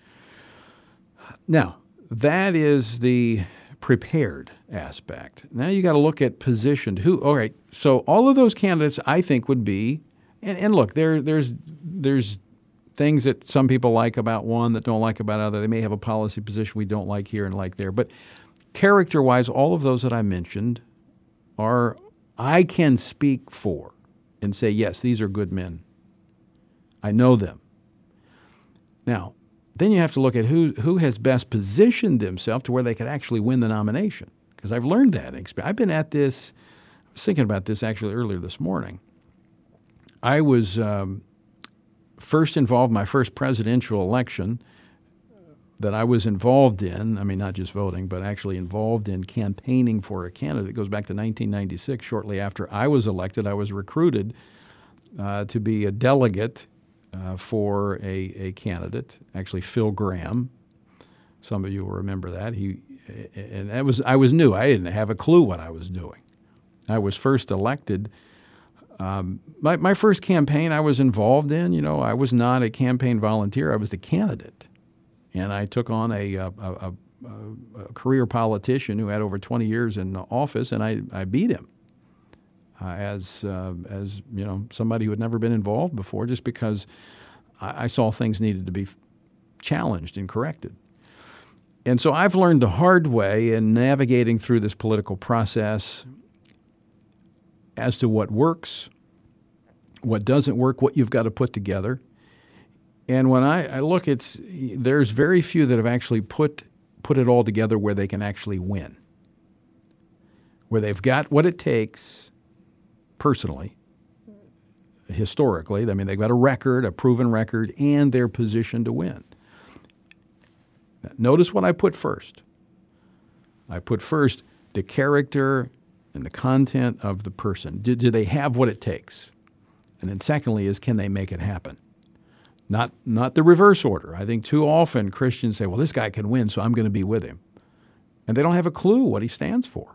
[SPEAKER 2] Now, that is the prepared aspect. Now you got to look at positioned. Who? All right. So all of those candidates, I think, would be. And, and look, there there's there's things that some people like about one that don't like about other. They may have a policy position we don't like here and like there. But character-wise, all of those that I mentioned are, I can speak for and say, yes, these are good men. I know them. Now, then you have to look at who who has best positioned themselves to where they could actually win the nomination. Because I've learned that. I've been at this, I was thinking about this actually earlier this morning. I was um, first involved, my first presidential election that I was involved in, I mean, not just voting, but actually involved in campaigning for a candidate. It goes back to nineteen ninety-six. Shortly after I was elected, I was recruited uh, to be a delegate uh, for a, a candidate, actually Phil Graham. Some of you will remember that. He and that was I was new. I didn't have a clue what I was doing. I was first elected. Um, my, my first campaign I was involved in, you know, I was not a campaign volunteer. I was the candidate. And I took on a, a, a, a career politician who had over twenty years in office, and I, I beat him uh, as, uh, as you know, somebody who had never been involved before, just because I, I saw things needed to be challenged and corrected. And so I've learned the hard way in navigating through this political process as to what works, what doesn't work, what you've got to put together. And when I, I look, it's there's very few that have actually put put it all together where they can actually win, where they've got what it takes personally, historically. I mean, they've got a record, a proven record, and they're positioned to win. Now, notice what I put first. I put first the character and the content of the person. Do, do they have what it takes? And then secondly is, can they make it happen? Not not the reverse order. I think too often Christians say, well, this guy can win, so I'm going to be with him. And they don't have a clue what he stands for.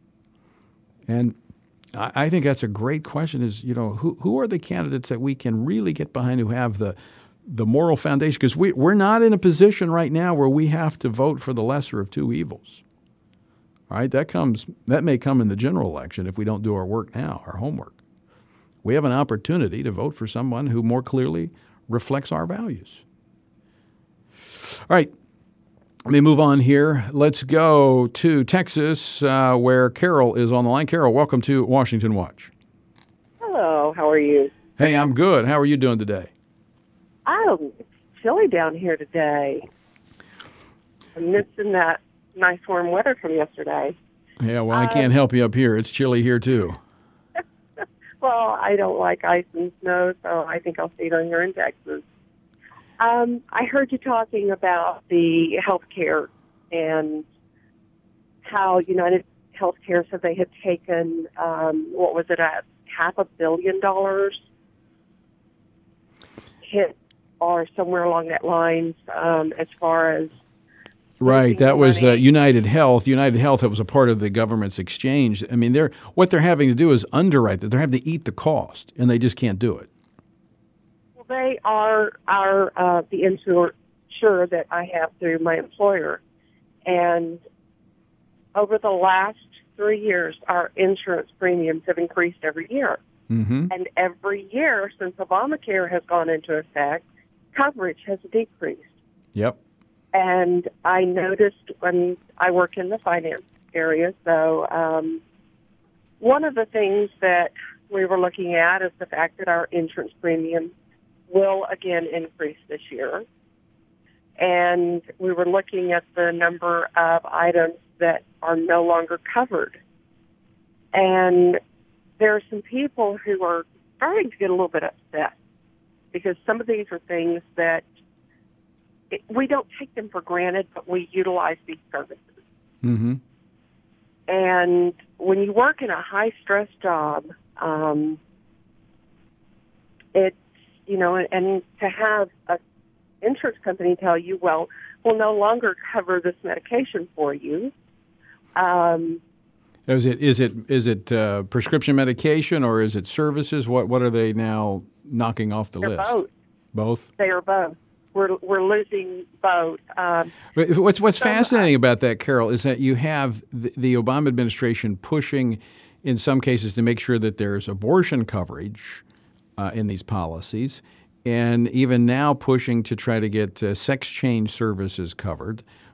[SPEAKER 2] And I, I think that's a great question is, you know, who who are the candidates that we can really get behind who have the the moral foundation? Because we, we're not in a position right now where we have to vote for the lesser of two evils. All right, that comes that may come in the general election if we don't do our work now, our homework. We have an opportunity to vote for someone who more clearly reflects our values. All right, let me move on here. Let's go to Texas, uh, where Carol is on the line. Carol, welcome to Washington Watch.
[SPEAKER 19] Hello, how are you?
[SPEAKER 2] Hey, I'm good. How are you doing today?
[SPEAKER 19] Oh, it's chilly down here today. I'm missing that nice warm weather from yesterday.
[SPEAKER 2] Yeah, well, I can't um, help you up here. It's chilly here, too.
[SPEAKER 19] Well, I don't like ice and snow, so I think I'll stay down here in Texas. Um, I heard you talking about the health care and how United Healthcare said they had taken, um, what was it, a half a billion dollars hit or somewhere along that lines um, as far as
[SPEAKER 2] Right, that was uh, United Health. United Health, that was a part of the government's exchange. I mean, they're what they're having to do is underwrite that. They're having to eat the cost, and they just can't do it.
[SPEAKER 19] Well, they are are uh, the insurer that I have through my employer, and over the last three years, our insurance premiums have increased every year.
[SPEAKER 2] Mm-hmm.
[SPEAKER 19] And every year since Obamacare has gone into effect, coverage has decreased.
[SPEAKER 2] Yep.
[SPEAKER 19] And I noticed when I work in the finance area, so um, one of the things that we were looking at is the fact that our insurance premium will again increase this year. And we were looking at the number of items that are no longer covered. And there are some people who are starting to get a little bit upset because some of these are things that it, we don't take them for granted, but we utilize these services.
[SPEAKER 2] Mm-hmm.
[SPEAKER 19] And when you work in a high-stress job, um, it's, you know, and, and to have an insurance company tell you, well, we'll no longer cover this medication for you. Um,
[SPEAKER 2] is it is it is it uh, prescription medication or is it services? What what are they now knocking off the
[SPEAKER 19] they're
[SPEAKER 2] list?
[SPEAKER 19] Both.
[SPEAKER 2] Both.
[SPEAKER 19] They are both. We're we're losing both. Um,
[SPEAKER 2] what's what's
[SPEAKER 19] so,
[SPEAKER 2] fascinating about that, Carol, is that you have the, the Obama administration pushing, in some cases, to make sure that there's abortion coverage uh, in these policies, and even now pushing to try to get uh, sex change services covered,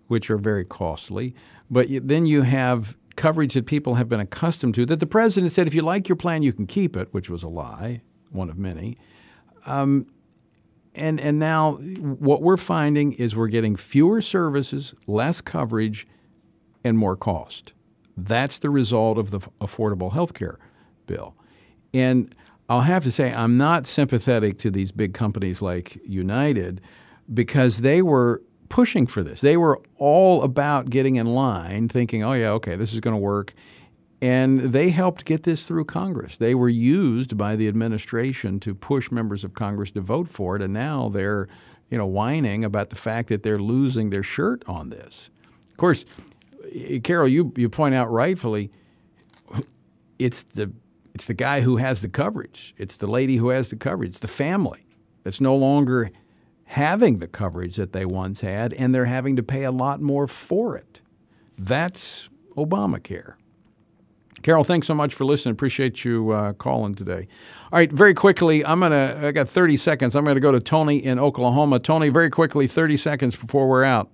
[SPEAKER 2] which are very costly. But you, then you have coverage that people have been accustomed to, that the president said, if you like your plan, you can keep it, which was a lie, one of many. Um, and and now what we're finding is we're getting fewer services, less coverage, and more cost. That's the result of the Affordable Health Care bill. And I'll have to say, I'm not sympathetic to these big companies like United, because they were pushing for this. They were all about getting in line, thinking, oh, yeah, okay, this is going to work. And they helped get this through Congress. They were used by the administration to push members of Congress to vote for it, and now they're, you know, whining about the fact that they're losing their shirt on this. Of course, Carol, you, you point out rightfully, it's the it's the guy who has the coverage. It's the lady who has the coverage. It's the family that's no longer having the coverage that they once had, and they're having to pay a lot more for it. That's Obamacare. Carol, thanks so much for listening. Appreciate you uh, calling today. All right, very quickly, I'm gonna. I got thirty seconds. I'm gonna go to Tony in Oklahoma. Tony, very quickly, thirty seconds before we're out.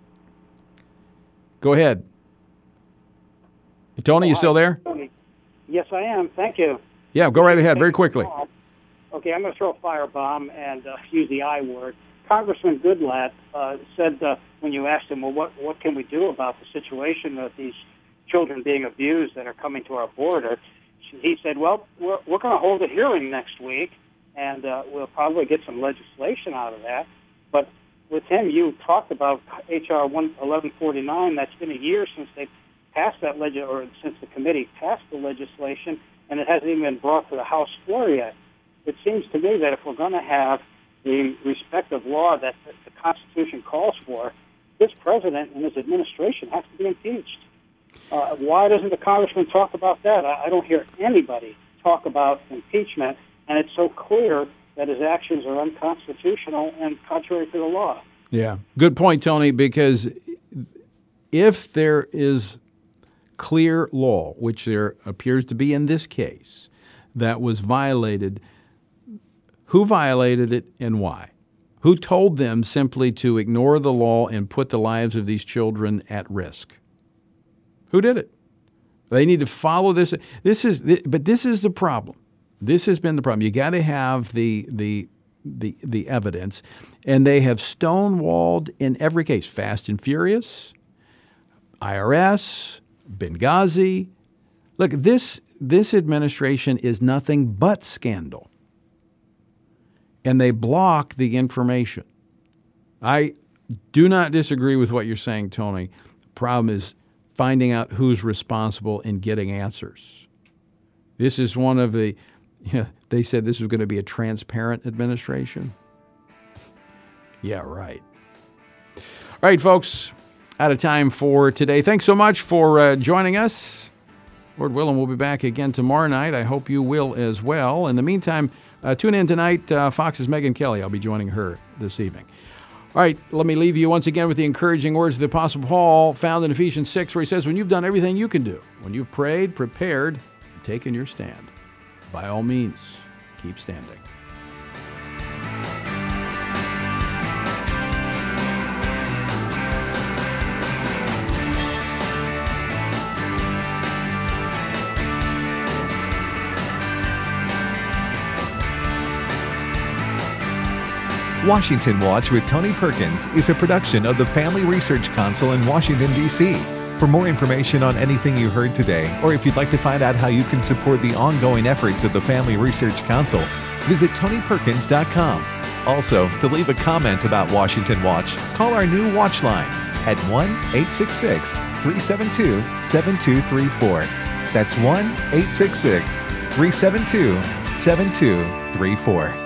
[SPEAKER 2] Go ahead. Tony,
[SPEAKER 20] oh,
[SPEAKER 2] you still there?
[SPEAKER 20] Tony. Yes, I am. Thank you.
[SPEAKER 2] Yeah, go right ahead, very quickly.
[SPEAKER 20] Okay, I'm going to throw a firebomb and uh, use the I word. Congressman Goodlatte uh, said uh, when you asked him, well, what, what can we do about the situation of these children being abused that are coming to our border? He said, well, we're, we're going to hold a hearing next week, and uh, we'll probably get some legislation out of that. But with him, you talked about H R eleven forty-nine. That's been a year since they passed that leg- or since the committee passed the legislation, and it hasn't even been brought to the House floor yet. It seems to me that if we're going to have the respect of law that the Constitution calls for, this president and his administration have to be impeached. Uh, why doesn't the congressman talk about that? I, I don't hear anybody talk about impeachment, and it's so clear that his actions are unconstitutional and contrary to the law.
[SPEAKER 2] Yeah, good point, Tony, because if there is clear law, which there appears to be in this case, that was violated, who violated it and why? Who told them simply to ignore the law and put the lives of these children at risk? Who did it? They need to follow this. This is, but this is the problem. This has been the problem. You got to have the the the the evidence, and they have stonewalled in every case. Fast and Furious, I R S, Benghazi. Look, this this administration is nothing but scandal, and they block the information. I do not disagree with what you're saying, Tony. The problem is finding out who's responsible and getting answers. This is one of the, you know, they said this was going to be a transparent administration. Yeah, right. All right, folks, out of time for today. Thanks so much for uh, joining us. Lord willing, we'll be back again tomorrow night. I hope you will as well. In the meantime, uh, tune in tonight. Uh, Fox's Megyn Kelly. I'll be joining her this evening. All right, let me leave you once again with the encouraging words of the Apostle Paul found in Ephesians six, where he says, when you've done everything you can do, when you've prayed, prepared, and taken your stand, by all means, keep standing.
[SPEAKER 1] Washington Watch with Tony Perkins is a production of the Family Research Council in Washington, D C For more information on anything you heard today, or if you'd like to find out how you can support the ongoing efforts of the Family Research Council, visit tony perkins dot com. Also, to leave a comment about Washington Watch, call our new Watch line at one eight six six, three seven two, seven two three four. That's one eight six six, three seven two, seven two three four.